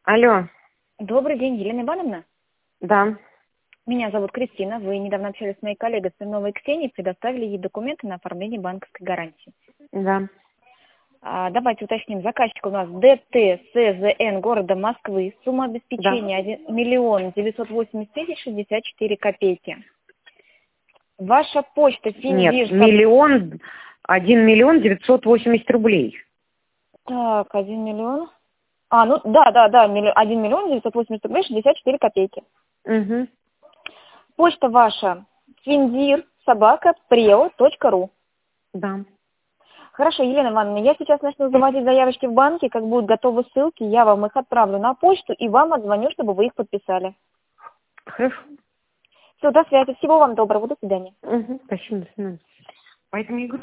Алло, Добрый день, Елена Ивановна. да, Меня зовут Кристина. Вы недавно общались с моей коллегой Смирновой Ксенией, предоставили ей документы на оформление банковской гарантии. да. Давайте уточним. Заказчик у нас ДТ СЗН города Москвы. Сумма Да. обеспечения 1 980 тысяч 64 копейки. Ваша почта Нет, Финдиш. 1 миллион 980 рублей. Так, 1 миллион. Да, 1 миллион 980 рублей 64 копейки. Угу. Почта ваша findir@preo.ru. Да. Хорошо, Елена Ивановна, я сейчас начну заводить заявочки в банке, как будут готовы ссылки, я вам их отправлю на почту и вам отзвоню, чтобы вы их подписали. Хорошо. Все, до связи, всего вам доброго, до свидания. Угу. Спасибо, до свидания. Поэтому я говорю,